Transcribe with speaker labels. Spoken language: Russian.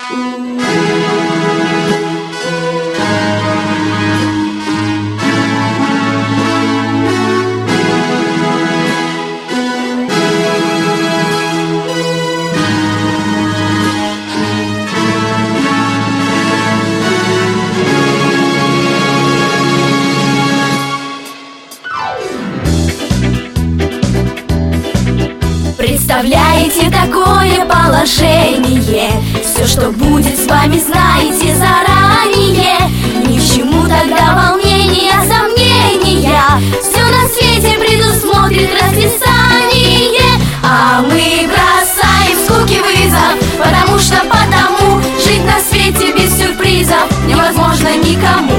Speaker 1: Представляете такое положение? Все, что будет с вами, знаете заранее. Ни к чему тогда волнения, сомнения. Все на свете предусмотрит расписание. А мы бросаем скуки вызов, потому жить на свете без сюрпризов невозможно никому.